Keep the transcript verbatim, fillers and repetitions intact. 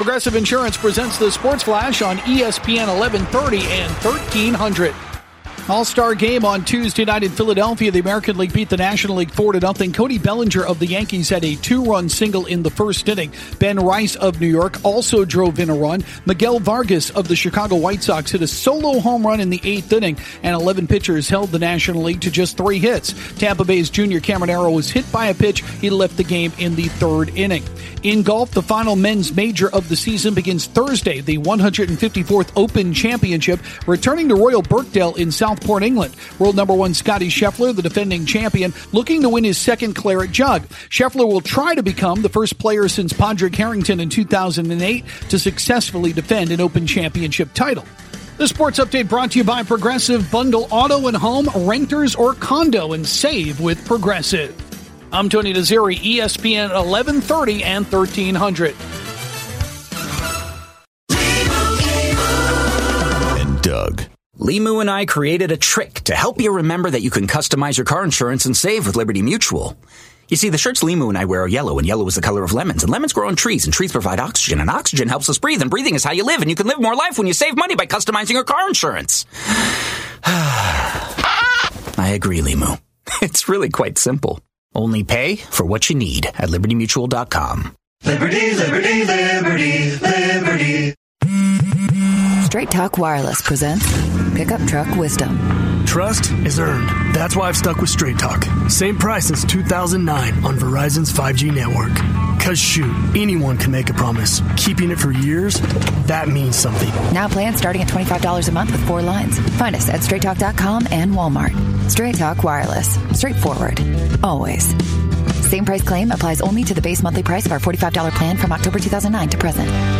Progressive Insurance presents the Sports Flash on E S P N eleven thirty and thirteen hundred. All-Star game on Tuesday night in Philadelphia. The American League beat the National League four to nothing. Cody Bellinger of the Yankees had a two-run single in the first inning. Ben Rice of New York also drove in a run. Miguel Vargas of the Chicago White Sox hit a solo home run in the eighth inning, and eleven pitchers held the National League to just three hits. Tampa Bay's Junior Caminero was hit by a pitch. He left the game in the third inning. In golf, the final men's major of the season begins Thursday, the one hundred fifty-fourth Open Championship, returning to Royal Birkdale in Southport, England. World number one Scotty Scheffler, the defending champion, looking to win his second Claret Jug. Scheffler will try to become the first player since Padraig Harrington in two thousand eight to successfully defend an Open Championship title. The Sports Update brought to you by Progressive. Bundle auto and home, renters or condo, and save with Progressive. I'm Tony Naziri, E S P N eleven thirty and thirteen hundred. And Doug. Limu and I created a trick to help you remember that you can customize your car insurance and save with Liberty Mutual. You see, the shirts Limu and I wear are yellow, and yellow is the color of lemons, and lemons grow on trees, and trees provide oxygen, and oxygen helps us breathe, and breathing is how you live, and you can live more life when you save money by customizing your car insurance. I agree, Limu. It's really quite simple. Only pay for what you need at liberty mutual dot com. Liberty, liberty, liberty, liberty. Straight Talk Wireless presents Pickup Truck Wisdom. Trust is earned. That's why I've stuck with Straight Talk. Same price since two thousand nine on Verizon's five G network. Cause shoot, anyone can make a promise. Keeping it for years, that means something. Now plans starting at twenty-five dollars a month with four lines. Find us at straight talk dot com and Walmart. Straight Talk Wireless. Straightforward. Always. Same price claim applies only to the base monthly price of our forty-five dollars plan from October two thousand nine to present.